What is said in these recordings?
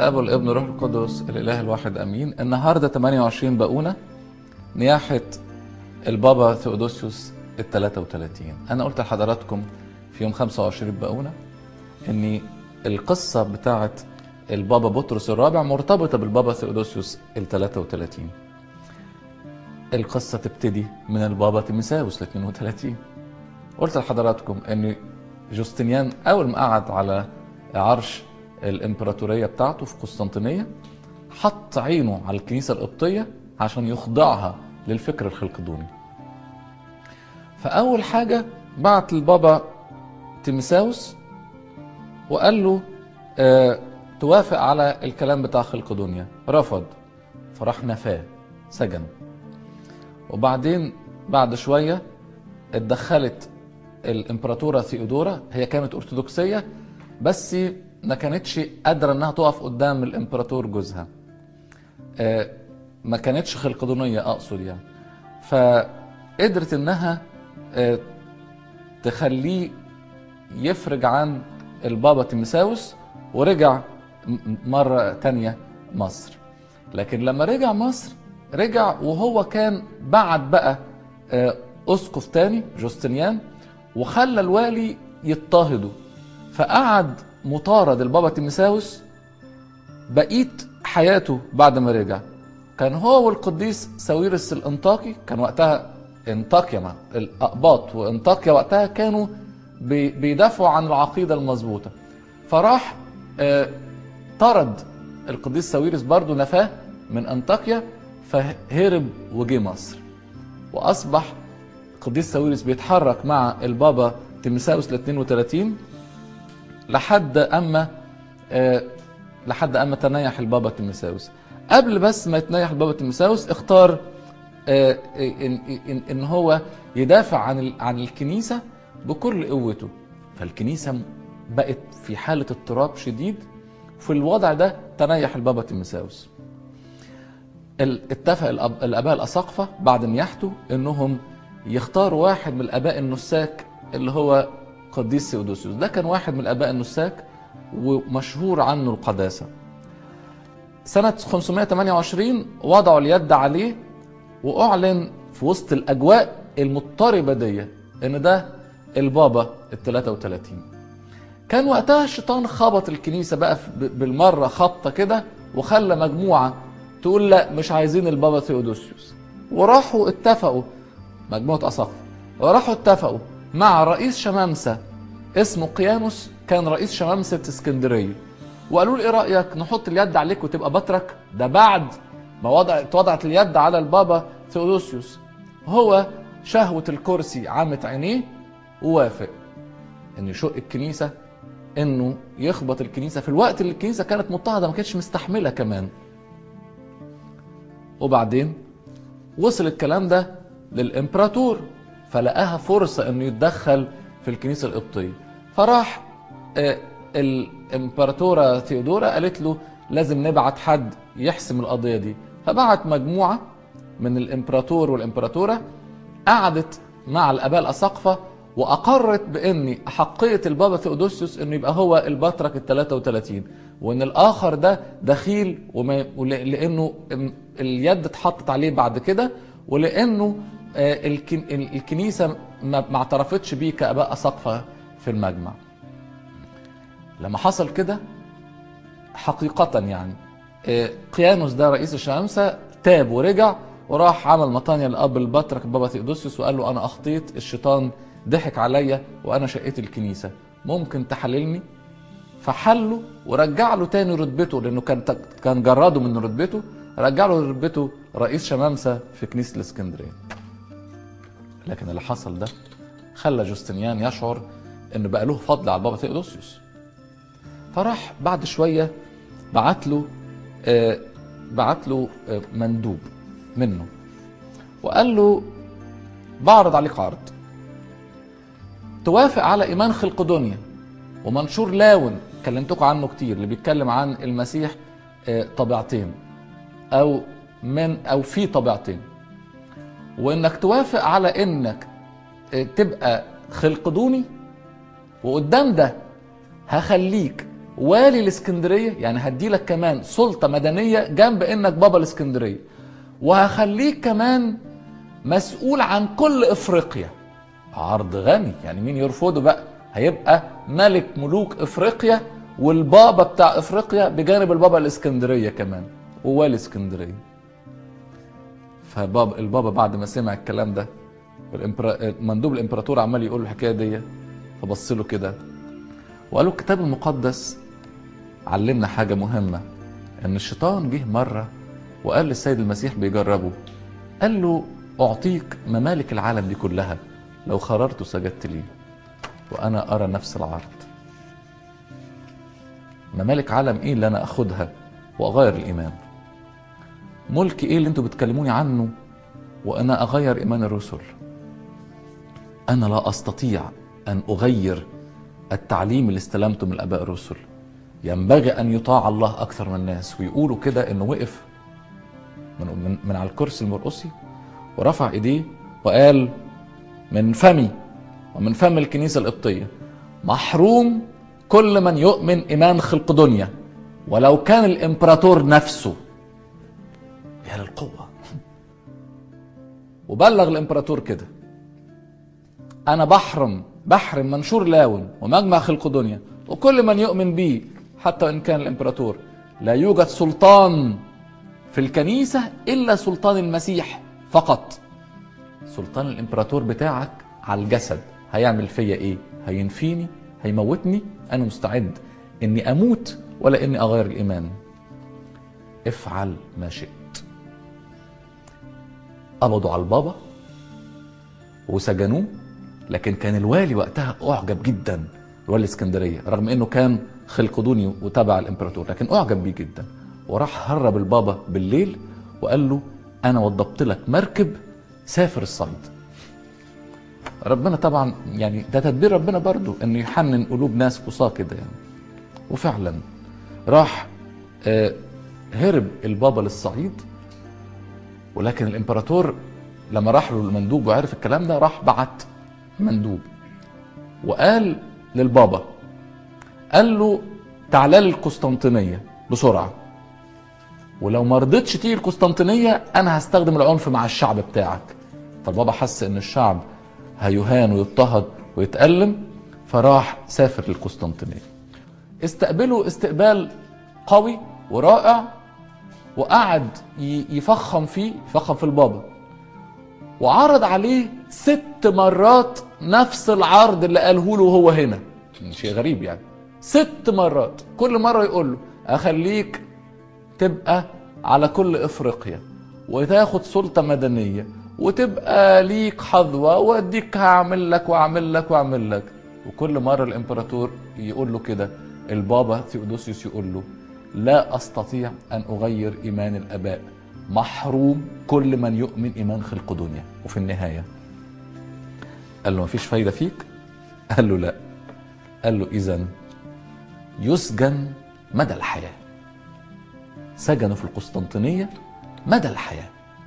الآب والابن والروح القدس الإله الواحد أمين. النهارده 28 بقونة نياحة البابا ثيودوسيوس ال 33. أنا قلت لحضراتكم في يوم 25 بقونة إن القصة بتاعت البابا بطرس الرابع مرتبطة بالبابا ثيودوسيوس ال 33. القصة تبتدي من البابا تيموثاوس ال 32. قلت لحضراتكم إن جوستنيان أول ما قعد على عرش الإمبراطورية بتاعته في قسطنطينية حط عينه على الكنيسة القبطية عشان يخضعها للفكر الخلقدوني. فأول حاجة بعت البابا تيموثاوس وقال له توافق على الكلام بتاع خلقدونيا. رفض، فراح نفاه، سجن. وبعدين بعد شوية اتدخلت الإمبراطورة ثيودورا، هي كانت أرثوذكسية بس ما كانتش قادرة انها تقف قدام الامبراطور جوزها، ما كانتش خلقدونية اقصد يعني، فقدرت انها تخليه يفرج عن البابا تيموثاوس ورجع مرة تانية مصر. لكن لما رجع مصر رجع وهو كان بعت بقى اسقف تاني جوستنيان وخلى الوالي يضطهده، فقعد مطارد البابا تيموثاوس بقيت حياته. بعد ما رجع كان هو والقديس ساويرس الانطاكي، كان وقتها انطاكيا مع الاقباط وانطاكيا وقتها كانوا بيدافعوا عن العقيده المظبوطه، فراح طرد القديس ساويرس برضه، نفاه من انطاكيا، فهرب وجه مصر. واصبح القديس ساويرس بيتحرك مع البابا تيموثاوس ال 32 لحد اما تنيح البابا تيموثاوس. قبل بس ما يتنيح البابا تيموثاوس اختار ان هو يدافع عن الكنيسه بكل قوته، فالكنيسه بقت في حاله اضطراب شديد. في الوضع ده تنيح البابا تيموثاوس. اتفق الاباء الاساقفه بعد نياحته انهم يختاروا واحد من الاباء النساك اللي هو قديس ثيودوسيوس. ده كان واحد من الاباء النساك ومشهور عنه القداسه. سنه 528 وضعوا اليد عليه واعلن في وسط الاجواء المضطربه دي ان ده البابا ال 33. كان وقتها الشيطان خبط الكنيسه بقى بالمره خبطه كده، وخلى مجموعه تقول لا مش عايزين البابا ثيودوسيوس، وراحوا اتفقوا مجموعه اساقفه، وراحوا اتفقوا مع رئيس شمامسه اسمه قيانوس، كان رئيس شمامسه اسكندريه، وقالوا له ايه رايك نحط اليد عليك وتبقى بطرك؟ ده بعد ما وضعت اليد على البابا ثيودوسيوس. هو شهوه الكرسي عمت عينيه ووافق ان يشق الكنيسه، انه يخبط الكنيسه في الوقت اللي الكنيسه كانت مضطهده ما كانتش مستحمله كمان. وبعدين وصل الكلام ده للامبراطور، فلقاها فرصه انه يتدخل في الكنيسه القبطيه، فراح الامبراطوره ثيودورا قالت له لازم نبعت حد يحسم القضيه دي، فبعت مجموعه من الامبراطور والامبراطوره، قعدت مع الاباء الاساقفه واقرت بان احقيه البابا ثيودوسيوس انه يبقى هو البطرك ال 33، وان الاخر ده دخيل لانه اليد اتحطت عليه بعد كده، ولانه الكنيسه ما اعترفتش بيه كاباء اساقفه في المجمع. لما حصل كده حقيقه يعني قيانوس ده رئيس الشمامسه تاب ورجع وراح عمل مطانية لأب البطرك البابا ثيودوسيوس وقال له أنا أخطيت، الشيطان ضحك عليا وأنا شقيت الكنيسة، ممكن تحللني؟ فحله ورجع له تاني رتبته، لأنه كان جراده من رتبته، رجع له رتبته رئيس شمامسة في كنيسة الإسكندرية. لكن اللي حصل ده خلى جوستنيان يشعر إنه بقى له فضل على البابا ثيودوسيوس، فراح بعد شوية بعت له مندوب منه وقال له بعرض عليك عرض، توافق على ايمان خلقدونيا ومنشور لاون كلمتكم عنه كتير، اللي بيتكلم عن المسيح طبيعتين او في طبيعتين، وانك توافق على انك تبقى خلقدوني، وقدام ده هخليك والي الاسكندريه، يعني هديلك كمان سلطه مدنيه جنب انك بابا الاسكندريه، وهخليك كمان مسؤول عن كل افريقيا. عرض غني، يعني مين يرفضه بقى؟ هيبقى ملك ملوك افريقيا والبابا بتاع افريقيا بجانب البابا الاسكندريه كمان ووالي اسكندريه. البابا بعد ما سمع الكلام ده مندوب الامبراطور عمال يقول له الحكايه دي، فبص له كده وقال له الكتاب المقدس علمنا حاجه مهمه، ان الشيطان جه مره وقال للسيد المسيح بيجربه، قال له اعطيك ممالك العالم دي كلها لو خررت وسجدت لي، وانا ارى نفس العرض. ممالك عالم ايه اللي انا اخدها واغير الايمان؟ ملك ايه اللي انتوا بتكلموني عنه وانا اغير ايمان الرسل؟ انا لا استطيع ان اغير التعليم اللي استلمته من الاباء الرسل. ينبغي ان يطاع الله اكثر من الناس. ويقولوا كده انه وقف من على الكرسي المرقصي ورفع ايديه وقال من فمي ومن فم الكنيسه القبطيه محروم كل من يؤمن ايمان خلق دنيا ولو كان الامبراطور نفسه. يا للقوه. وبلغ الامبراطور كده، انا بحرم منشور لاون ومجمع خلق دنيا وكل من يؤمن بيه حتى وان كان الامبراطور. لا يوجد سلطان في الكنيسه الا سلطان المسيح فقط. سلطان الامبراطور بتاعك على الجسد هيعمل فيا ايه؟ هينفيني؟ هيموتني؟ انا مستعد اني اموت ولا اني اغير الايمان. افعل ما شئت. قبضوا على البابا وسجنوه، لكن كان الوالي وقتها اعجب جدا، والي اسكندريه، رغم انه كان خلقدوني وتبع الامبراطور، لكن اعجب بيه جدا. وراح هرب البابا بالليل وقال له انا وضبت لك مركب سافر الصعيد. ربنا طبعا يعني ده تدبير ربنا برضو انه يحنن قلوب ناس قصاه كده يعني. وفعلا راح هرب البابا للصعيد، ولكن الامبراطور لما راح له المندوب وعرف الكلام ده راح بعت مندوب وقال للبابا، قال له تعالى لي القسطنطينيه بسرعه، ولو ما رضيتش تيجي القسطنطينيه انا هستخدم العنف مع الشعب بتاعك. فالبابا حس ان الشعب هيهان ويضطهد ويتألم، فراح سافر للقسطنطينيه. استقبله استقبال قوي ورائع، وقعد يفخم في البابا، وعرض عليه 6 مرات نفس العرض اللي قاله له وهو هنا. شيء غريب يعني. 6 مرات، كل مرة يقول له اخليك تبقى على كل افريقيا وتاخد سلطة مدنية وتبقى ليك حظوة واديك هعمل لك واعمل لك واعمل لك. وكل مرة الامبراطور يقول له كده، البابا ثيودوسيوس يقول له لا استطيع ان اغير ايمان الاباء، محروم كل من يؤمن ايمان خلق دنيا. وفي النهاية قال له مفيش فايدة فيك؟ قال له لا. قال له اذن يسجن مدى الحياة. سجنوا في القسطنطينية مدى الحياة.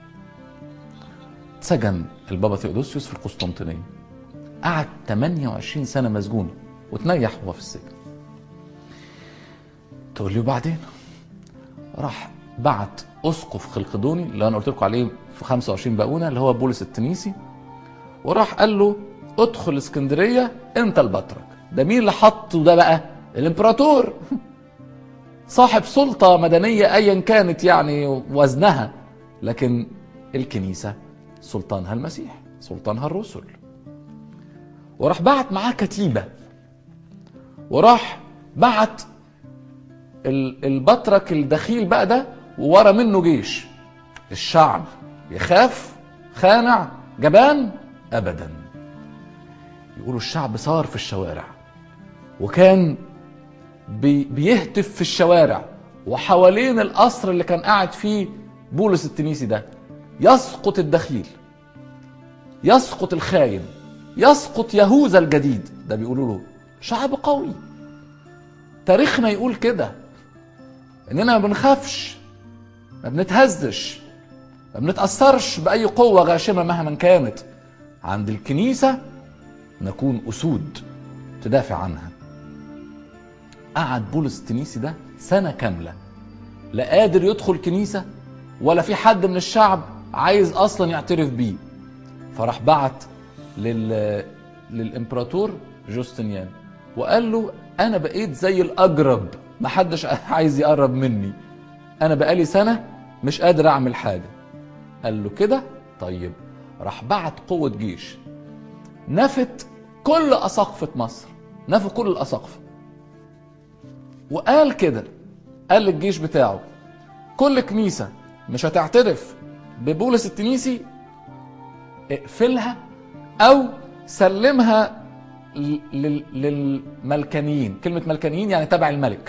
سجن البابا ثيودوسيوس في القسطنطينية، قعد 28 سنة مسجون وتنيح وهو في السجن. تقول لي وبعدين؟ راح بعت اسقف خلقدوني اللي انا قلت لكم عليه في 25 باقونه اللي هو بولس التنيسي، وراح قال له ادخل اسكندريه انت البطرك. ده مين اللي حطه ده بقى؟ الامبراطور صاحب سلطه مدنيه ايا كانت يعني وزنها، لكن الكنيسه سلطانها المسيح، سلطانها الرسل. وراح بعت معاه كتيبه، وراح بعت البطرك الدخيل بقى ده وورا منه جيش. الشعب يخاف؟ خانع؟ جبان؟ ابدا. يقولوا الشعب صار في الشوارع، وكان بيهتف في الشوارع وحوالين القصر اللي كان قاعد فيه بولس التنيسي ده. يسقط الدخيل، يسقط الخاين، يسقط يهوذا الجديد. ده بيقولوا له شعب قوي. تاريخنا يقول كده، اننا ما بنخافش، ما بنتهزش، ما بنتأثرش بأي قوة غاشمة مهما كانت. عند الكنيسة نكون أسود تدافع عنها. قعد بولس التنيسي ده سنة كاملة لا قادر يدخل كنيسة ولا في حد من الشعب عايز اصلا يعترف بيه. فراح بعت للامبراطور جوستنيان وقال له انا بقيت زي الاجرب، محدش عايز يقرب مني، انا بقالي سنة مش قادر اعمل حاجة. قال له كده طيب. راح بعت قوة جيش نفت كل اساقفة مصر، نفوا كل الاساقفة، وقال كده، قال للجيش بتاعه كل كنيسة مش هتعترف ببولس التنيسي اقفلها او سلمها للملكانيين. كلمة ملكانيين يعني تبع الملك.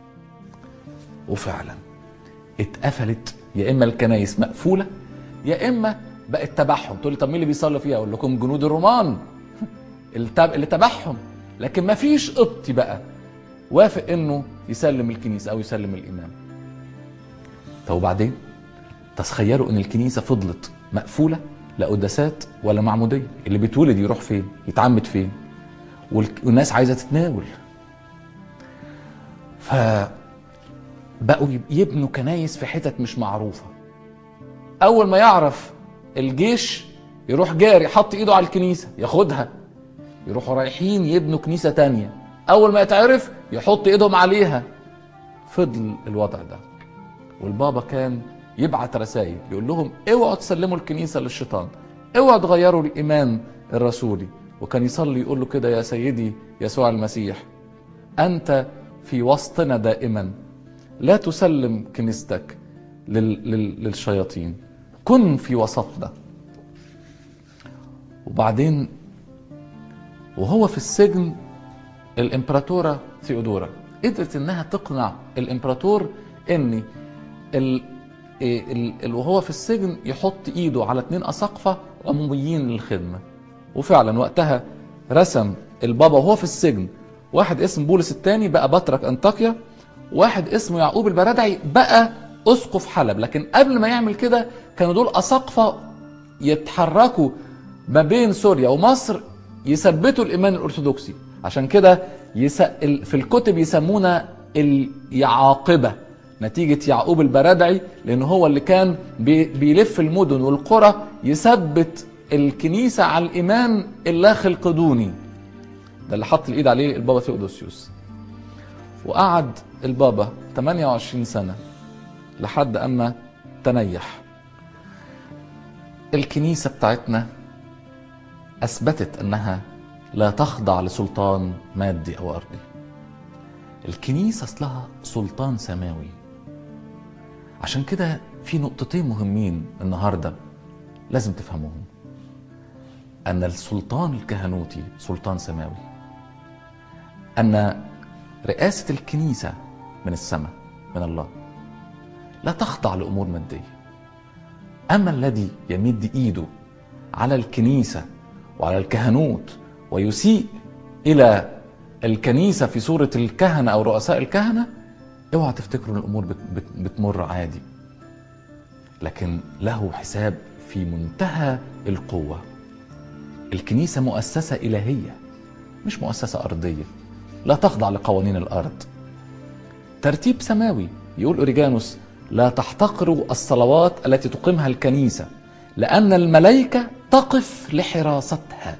وفعلا اتقفلت، يا اما الكنايس مقفولة يا اما بقت تبعهم. تقول لي طب مين اللي بيصلي فيها؟ اقول لكم جنود الرومان اللي تبعهم. لكن ما فيش قبطي بقى وافق انه يسلم الكنيسة او يسلم الامام. طب وبعدين تخيلوا ان الكنيسة فضلت مقفولة لا قداسات ولا معمودية. اللي بيتولد يروح فين؟ يتعمد فين؟ والناس عايزة تتناول. فبقوا يبنوا كنايس في حتت مش معروفة. اول ما يعرف الجيش يروح جاري حط ايده على الكنيسة ياخدها، يروحوا رايحين يبنوا كنيسة تانية، اول ما يتعرف يحط ايدهم عليها. فضل الوضع ده. والبابا كان يبعت رسائل يقول لهم اوعوا تسلموا الكنيسة للشيطان، اوعوا تغيروا الايمان الرسولي. وكان يصلي يقول له كده: يا سيدي يسوع المسيح، انت في وسطنا دائما، لا تسلم كنيستك للشياطين، كن في وسطنا. وبعدين وهو في السجن الامبراطورة ثيودورا قدرت انها تقنع الامبراطور ان وهو في السجن يحط ايده على 2 اساقفة عموميين للخدمة. وفعلا وقتها رسم البابا وهو في السجن واحد اسم بولس الثاني بقى بطرك انطاكيا، واحد اسمه يعقوب البرادعي بقى اسقف حلب. لكن قبل ما يعمل كده كانوا دول اساقفة يتحركوا ما بين سوريا ومصر يثبتوا الايمان الارثوذكسي. عشان كده في الكتب يسمونا اليعاقبة، نتيجة يعقوب البرادعي، لأن هو اللي كان بيلف المدن والقرى يثبت الكنيسة على الإيمان اللاخلقدوني. ده اللي حط الإيد عليه البابا ثيودوسيوس. وقعد البابا 28 سنة لحد أما تنيح. الكنيسة بتاعتنا أثبتت أنها لا تخضع لسلطان مادي أو أرضي. الكنيسة أصلها سلطان سماوي. عشان كده في نقطتين مهمين النهاردة لازم تفهموهم: أن السلطان الكهنوتي سلطان سماوي، أن رئاسة الكنيسة من السماء من الله، لا تخضع لأمور مادية. أما الذي يمد إيده على الكنيسة وعلى الكهنوت ويسيء إلى الكنيسة في صورة الكهنة أو رؤساء الكهنة، اوعى تفتكروا ان الامور بتمر عادي، لكن له حساب في منتهى القوة. الكنيسة مؤسسة إلهية مش مؤسسة أرضية، لا تخضع لقوانين الأرض. ترتيب سماوي. يقول أوريجانوس: لا تحتقروا الصلوات التي تقيمها الكنيسة، لأن الملائكة تقف لحراستها.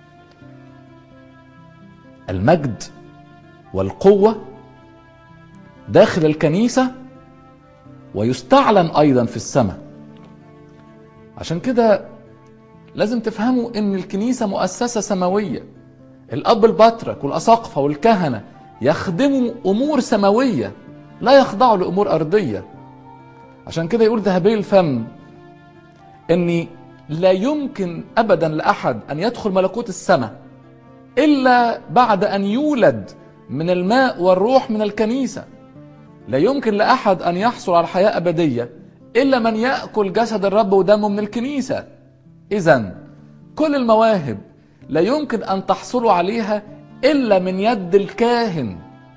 المجد والقوة داخل الكنيسة ويستعلن أيضا في السماء. عشان كده لازم تفهموا ان الكنيسة مؤسسة سماوية. الأب البطرك والأساقفة والكهنة يخدموا أمور سماوية، لا يخضعوا لأمور أرضية. عشان كده يقول ذهبي الفم ان لا يمكن أبدا لأحد أن يدخل ملكوت السماء إلا بعد أن يولد من الماء والروح من الكنيسة. لا يمكن لأحد أن يحصل على الحياة أبدية إلا من يأكل جسد الرب ودمه من الكنيسة. إذن كل المواهب لا يمكن أن تحصلوا عليها إلا من يد الكاهن.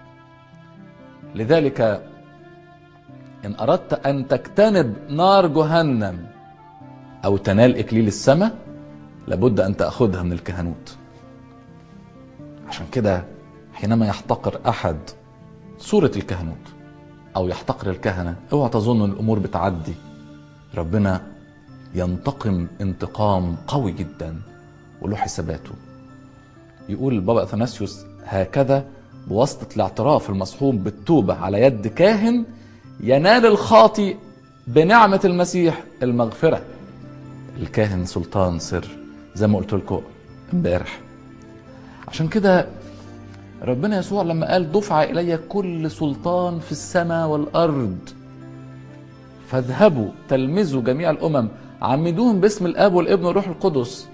لذلك إن أردت أن تجتنب نار جهنم أو تنال إكليل السماء لابد أن تأخذها من الكهنوت. عشان كده حينما يحتقر أحد صورة الكهنوت او يحتقر الكهنة. اوعى تظن الامور بتعدي، ربنا ينتقم انتقام قوي جدا وله حساباته. يقول البابا اثناسيوس هكذا بواسطة الاعتراف المصحوب بالتوبة على يد كاهن ينال الخاطئ بنعمة المسيح المغفرة. الكاهن سلطان سر زي ما قلت لكم امبارح. عشان كده ربنا يسوع لما قال دفع إلي كل سلطان في السماء والأرض فاذهبوا تلمذوا جميع الأمم عمدوهم باسم الآب والابن والروح القدس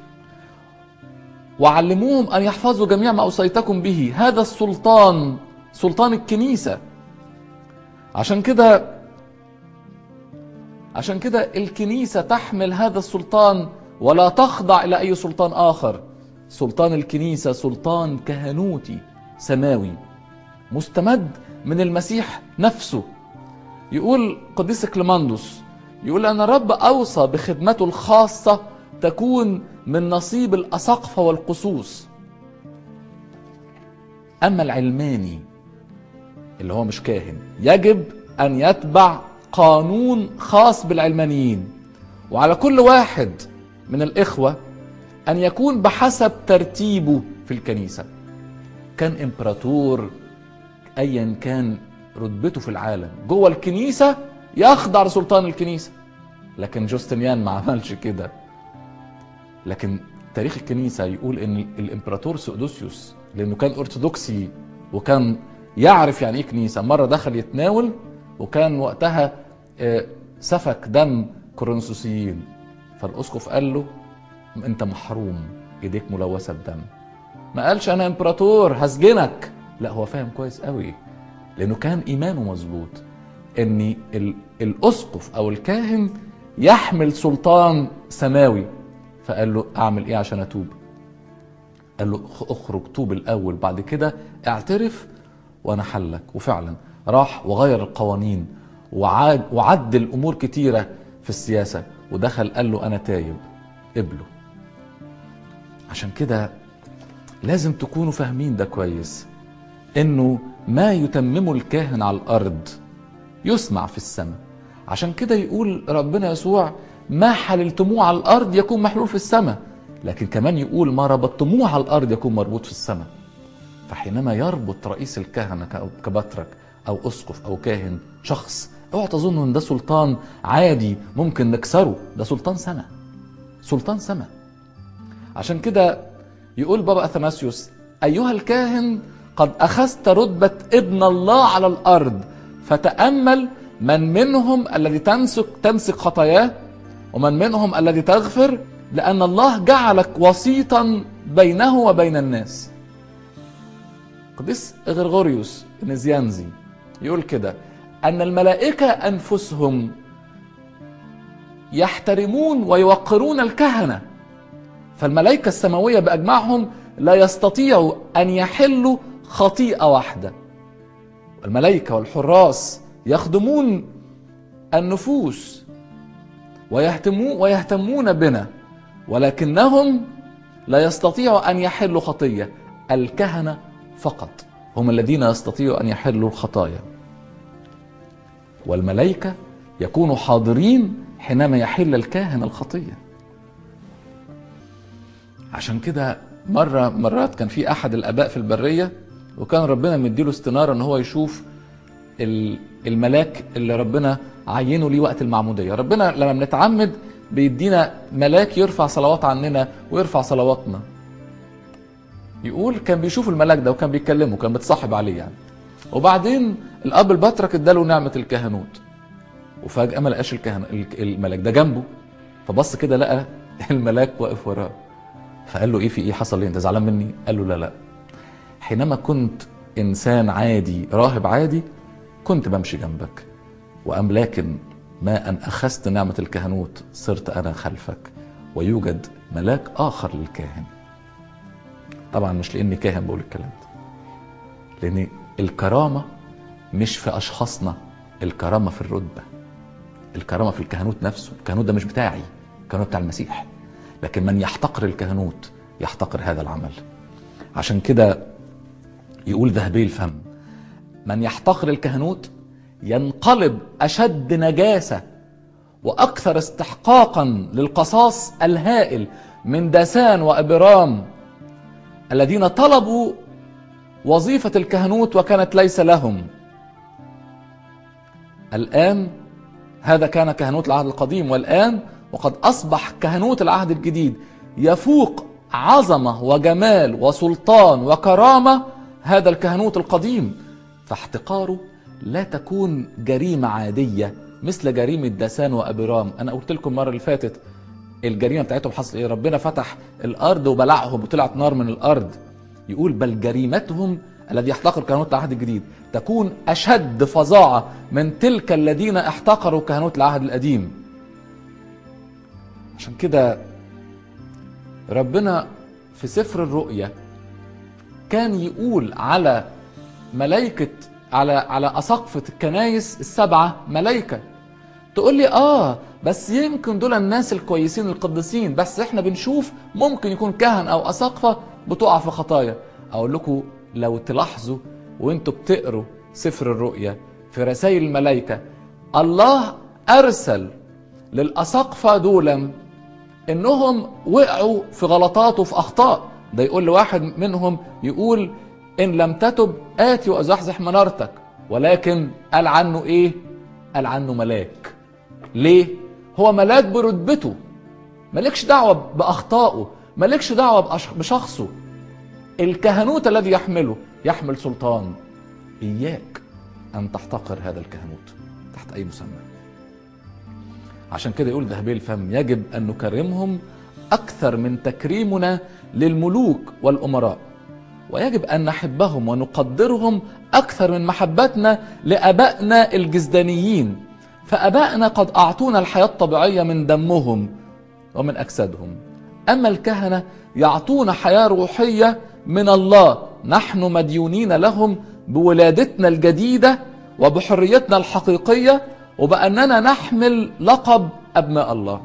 وعلموهم أن يحفظوا جميع ما أوصيتكم به، هذا السلطان سلطان الكنيسة. عشان كده الكنيسة تحمل هذا السلطان ولا تخضع إلى أي سلطان آخر. سلطان الكنيسة سلطان كهنوتي سماوي مستمد من المسيح نفسه. يقول قديس كليماندوس، يقول أن الرب أوصى بخدمته الخاصة تكون من نصيب الأساقفة والقصوص. أما العلماني اللي هو مش كاهن يجب أن يتبع قانون خاص بالعلمانيين، وعلى كل واحد من الإخوة أن يكون بحسب ترتيبه في الكنيسة. كان إمبراطور أيا كان رتبته في العالم جوه الكنيسة يخضع لسلطان الكنيسة، لكن جوستنيان ما عملش كده. لكن تاريخ الكنيسة يقول ان الامبراطور سؤدوسيوس لانه كان ارثوذكسي وكان يعرف يعني ايه كنيسة، مرة دخل يتناول وكان وقتها سفك دم كورنثوسيين، فالاسقف قال له انت محروم، ايديك ملوثة بدم. ما قالش انا امبراطور هسجنك، لا هو فاهم كويس قوي لانه كان ايمانه مظبوط ان الاسقف او الكاهن يحمل سلطان سماوي. فقال له اعمل ايه عشان اتوب؟ قال له اخرج توب الاول، بعد كده اعترف وانا حلك. وفعلا راح وغير القوانين وعدل امور كتيرة في السياسة ودخل قال له انا تايب، قبله. عشان كده لازم تكونوا فاهمين ده كويس، انه ما يتممه الكاهن على الارض يسمع في السماء. عشان كده يقول ربنا يسوع ما حللتموه على الارض يكون محلول في السماء، لكن كمان يقول ما ربطتموه على الارض يكون مربوط في السماء. فحينما يربط رئيس الكهنة كبطرك او اسقف او كاهن شخص، اوعى تظنوا ان ده سلطان عادي ممكن نكسره، ده سلطان سماء، سلطان سماء. عشان كده يقول بابا اثناسيوس ايها الكاهن قد اخذت رتبة ابن الله على الارض، فتأمل من منهم الذي تمسك خطاياه ومن منهم الذي تغفر، لأن الله جعلك وسيطا بينه وبين الناس. قديس غرغوريوس النزيانزي يقول كده أن الملائكة أنفسهم يحترمون ويوقرون الكهنة، فالملائكة السماوية بأجمعهم لا يستطيعوا أن يحلوا خطيئة واحدة. الملائكة والحراس يخدمون النفوس ويهتمون بنا، ولكنهم لا يستطيعوا أن يحلوا خطية. الكهنة فقط هم الذين يستطيعوا أن يحلوا الخطايا، والملائكة يكونوا حاضرين حينما يحل الكاهن الخطية. عشان كده مرات كان في أحد الآباء في البرية، وكان ربنا مديله استنارة ان هو يشوف الملاك اللي ربنا عينه ليه وقت المعمودية. ربنا لما بنتعمد بيدينا ملاك يرفع صلوات عننا ويرفع صلواتنا. يقول كان بيشوف الملاك ده وكان بيكلمه، كان بتصاحب عليه يعني. وبعدين الاب البطرك اداله نعمة الكهنوت، وفجأة ما لقاش الملاك ده جنبه، فبص كده لقى الملاك واقف وراه. فقال له ايه في ايه، حصل ايه، انت زعلان مني؟ قال له لا حينما كنت انسان عادي راهب عادي كنت بمشي جنبك، لكن ما ان اخذت نعمة الكهنوت صرت انا خلفك، ويوجد ملاك اخر للكاهن. طبعا مش لاني كاهن بقول الكلام ده، لان الكرامة مش في اشخاصنا، الكرامة في الرتبة، الكرامة في الكهنوت نفسه. الكهنوت ده مش بتاعي، الكهنوت بتاع المسيح، لكن من يحتقر الكهنوت يحتقر هذا العمل. عشان كده يقول ذهبي الفم من يحتقر الكهنوت ينقلب أشد نجاسة وأكثر استحقاقا للقصاص الهائل من داسان وأبرام الذين طلبوا وظيفة الكهنوت وكانت ليس لهم. الآن هذا كان كهنوت العهد القديم، والآن وقد أصبح كهنوت العهد الجديد يفوق عظمة وجمال وسلطان وكرامة هذا الكهنوت القديم، فاحتقاره لا تكون جريمة عادية مثل جريمة داسان وأبرام. أنا قلت لكم المرة اللي فاتت الجريمة بتاعتهم حصل إيه؟ ربنا فتح الأرض وبلعهم وطلعت نار من الأرض. يقول بل جريمتهم الذي يحتقر كهنوت العهد الجديد تكون أشد فظاعة من تلك الذين احتقروا كهنوت العهد القديم. عشان كده ربنا في سفر الرؤيا كان يقول على ملائكة على أساقفة الكنايس السبعة ملائكة. تقول لي بس يمكن دول الناس الكويسين القديسين، بس احنا بنشوف ممكن يكون كهن أو أساقفة بتقع في خطايا. أقول لكم لو تلاحظوا وانتوا بتقروا سفر الرؤيا في رسائل الملائكة، الله أرسل للأساقفة دولا إنهم وقعوا في غلطات وفي أخطاء. ده يقول لواحد منهم، يقول إن لم تتب آتي وأزحزح منارتك، ولكن قال عنه إيه؟ قال عنه ملاك. ليه؟ هو ملاك برتبته، مالكش دعوة بأخطائه، مالكش دعوة بشخصه. الكهنوت الذي يحمله يحمل سلطان. إياك أن تحتقر هذا الكهنوت تحت أي مسمى. عشان كده يقول ذهبي الفم يجب أن نكرمهم أكثر من تكريمنا للملوك والأمراء، ويجب أن نحبهم ونقدرهم أكثر من محبتنا لأبائنا الجزدانيين، فأبائنا قد أعطونا الحياة الطبيعية من دمهم ومن أجسادهم، أما الكهنة يعطونا حياة روحية من الله. نحن مديونين لهم بولادتنا الجديدة وبحريتنا الحقيقية وبأننا نحمل لقب أبناء الله.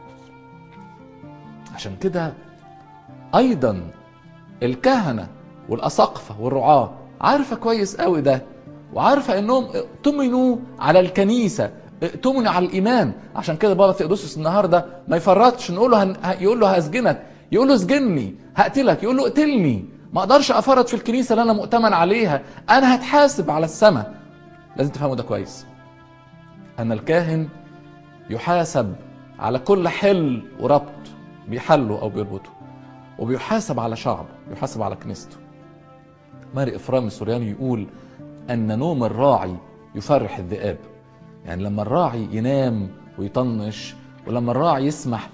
عشان كده أيضا الكهنة والأساقفة والرعاة عارفة كويس قوي ده، وعارفة انهم اؤتمنوا على الكنيسة، اؤتمنوا على الإيمان. عشان كده بابا ثيودوسيوس النهاردة ما يفرطش، نقول له يقول له هسجنك، يقول له اسجني، هقتلك، يقول له اقتلني، ما اقدرش افرط في الكنيسة اللي انا مؤتمن عليها، انا هتحاسب على السماء. لازم تفهموا ده كويس، ان الكاهن يحاسب على كل حل وربط بيحله او بيربطه، وبيحاسب على شعب، يحاسب على كنيسته. ماري إفرام السورياني يقول أن نوم الراعي يفرح الذئاب. يعني لما الراعي ينام ويطنش، ولما الراعي يسمح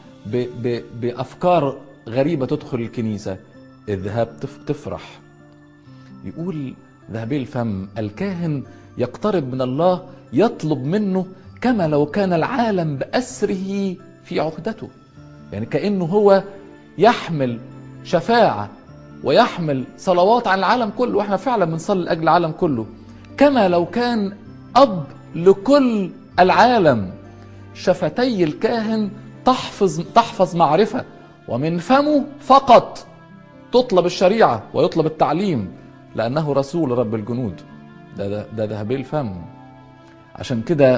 بأفكار غريبة تدخل الكنيسة، الذئاب تفرح. يقول ذهبي الفم الكاهن يقترب من الله، يطلب منه كما لو كان العالم بأسره في عهدته. يعني كأنه هو يحمل شفاعة ويحمل صلوات عن العالم كله، واحنا فعلا بنصلي لأجل العالم كله، كما لو كان أب لكل العالم. شفتي الكاهن تحفظ معرفة، ومن فمه فقط تطلب الشريعة ويطلب التعليم، لأنه رسول رب الجنود. ده ذهبي الفم. عشان كده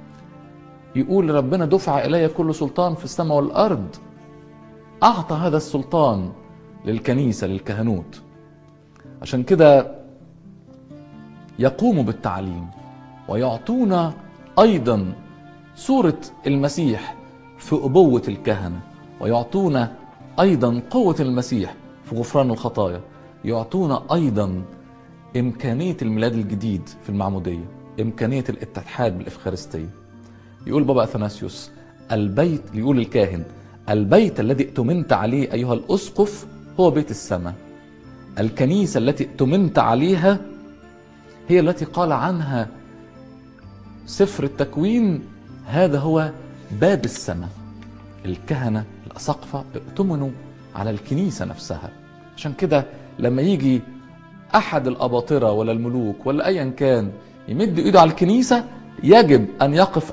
يقول ربنا دفع إلي كل سلطان في السماء والأرض. أعطى هذا السلطان للكنيسة للكهنوت. عشان كده يقوموا بالتعليم ويعطونا أيضا صورة المسيح في أبوة الكهنة، ويعطونا أيضا قوة المسيح في غفران الخطايا، يعطونا أيضا إمكانية الميلاد الجديد في المعمودية، إمكانية الاتحاد بالإفخارستية. يقول بابا أثناسيوس البيت، يقول الكاهن البيت الذي ائتمنت عليه أيها الأسقف هو بيت السماء. الكنيسة التي ائتمنت عليها هي التي قال عنها سفر التكوين هذا هو باب السماء. الكهنة الأساقفة ائتمنوا على الكنيسة نفسها. عشان كده لما يجي أحد الأباطرة ولا الملوك ولا أيا كان يمد إيده على الكنيسة، يجب أن يقف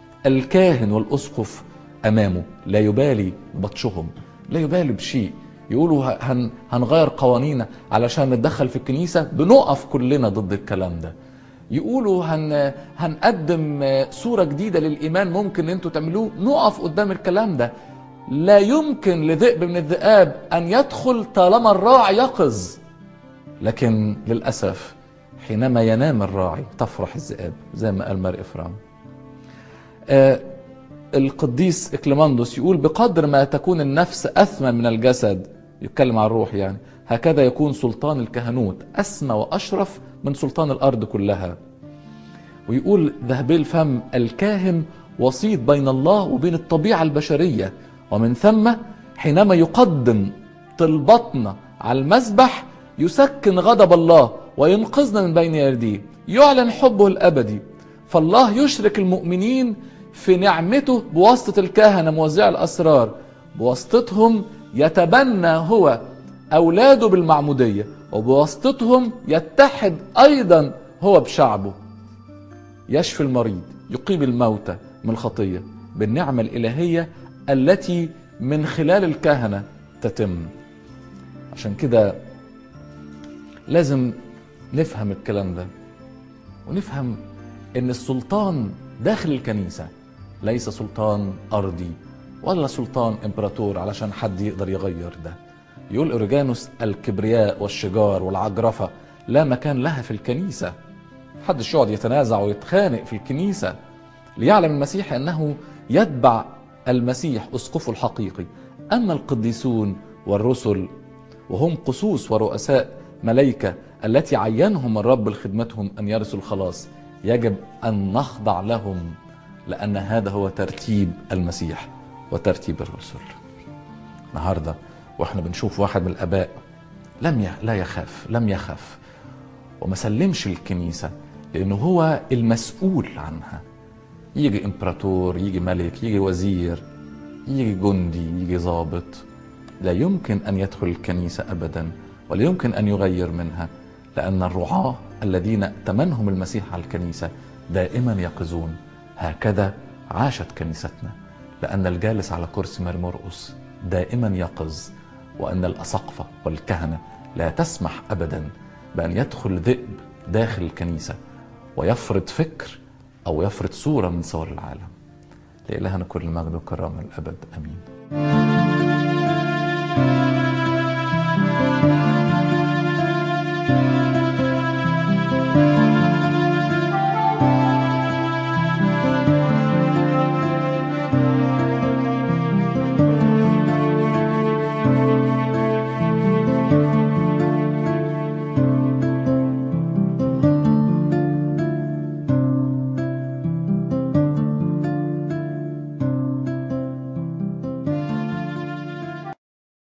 الكاهن والأسقف أمامه، لا يبالي ببطشهم، لا يبالي بشيء، يقولوا هنغير قوانينا علشان نتدخل في الكنيسة، بنقف كلنا ضد الكلام ده. يقولوا هنقدم صورة جديدة للإيمان ممكن انتوا تعملوه، نقف قدام الكلام ده. لا يمكن لذئب من الذئاب أن يدخل طالما الراعي يقظ. لكن للأسف حينما ينام الراعي تفرح الذئاب، زي ما قال مار إفرام. القديس إكليماندوس يقول بقدر ما تكون النفس أثمن من الجسد، يتكلم عن الروح يعني، هكذا يكون سلطان الكهنوت أسمى وأشرف من سلطان الأرض كلها. ويقول ذهبي الفم الكاهن وسيط بين الله وبين الطبيعة البشرية، ومن ثم حينما يقدم طلبتنا على المذبح يسكن غضب الله وينقذنا من بين يديه، يعلن حبه الأبدي. فالله يشرك المؤمنين في نعمته بواسطة الكهنة موزع الأسرار، بواسطتهم يتبنى هو أولاده بالمعمودية، وبواسطتهم يتحد أيضا هو بشعبه، يشفي المريض، يقيم الموتى من الخطية بالنعمة الإلهية التي من خلال الكهنة تتم. عشان كده لازم نفهم الكلام ده، ونفهم ان السلطان داخل الكنيسة ليس سلطان أرضي ولا سلطان إمبراطور علشان حد يقدر يغير ده. يقول أوريجانوس الكبرياء والشجار والعجرفة لا مكان لها في الكنيسة. محدش يقعد يتنازع ويتخانق في الكنيسة. ليعلم المسيح أنه يتبع المسيح أسقفه الحقيقي. أما القديسون والرسل وهم قسوس ورؤساء ملائكة التي عينهم الرب لخدمتهم أن يرثوا الخلاص، يجب أن نخضع لهم، لأن هذا هو ترتيب المسيح وترتيب الرسل. النهاردة وإحنا بنشوف واحد من الآباء لم يخف وما سلمش الكنيسة لأنه هو المسؤول عنها. يجي إمبراطور، يجي ملك، يجي وزير، يجي جندي، يجي ضابط، لا يمكن أن يدخل الكنيسة أبدا، ولا يمكن أن يغير منها، لأن الرعاة الذين ائتمنهم المسيح على الكنيسة دائما يقظون. هكذا عاشت كنيستنا، لأن الجالس على كرسي ماري مرقس دائما يقظ، وأن الأساقفة والكهنة لا تسمح أبدا بأن يدخل ذئب داخل الكنيسة ويفرض فكر أو يفرض صورة من صور العالم. لإلهنا كل المجد والكرامة الأبد، أمين.